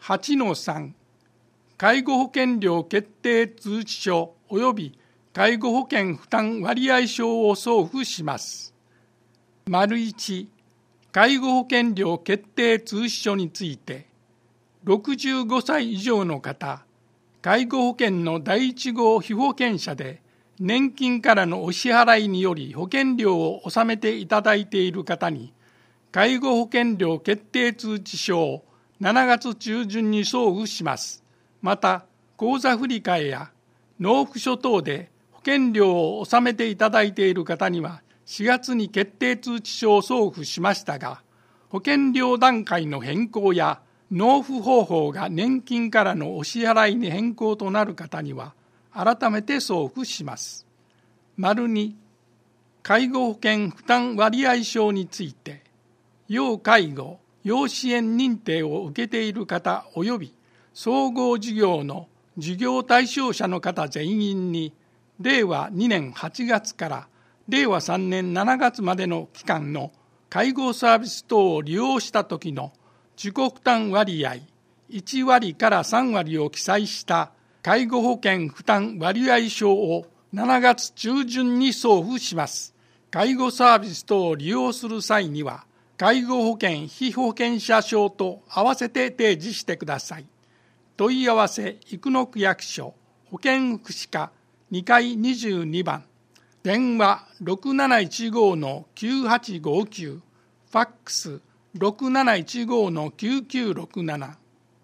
8-3 介護保険料決定通知書及び介護保険負担割合証を送付します。1、介護保険料決定通知書について、65歳以上の方、介護保険の第1号被保険者で、年金からのお支払いにより保険料を納めていただいている方に、介護保険料決定通知書を7月中旬に送付します。また、口座振替や納付書等で保険料を納めていただいている方には、4月に決定通知書を送付しましたが、保険料段階の変更や納付方法が年金からのお支払いに変更となる方には、改めて送付します。2、介護保険負担割合証について、要介護・要支援認定を受けている方及び総合事業の事業対象者の方全員に、令和2年8月から令和3年7月までの期間の介護サービス等を利用した時の自己負担割合1割から3割を記載した介護保険負担割合証を7月中旬に送付します。介護サービス等を利用する際には、介護保険被保険者証と合わせて提示してください。問い合わせ生野区役所保健福祉課2階22番、電話 6715-9859、ファックス 6715-9967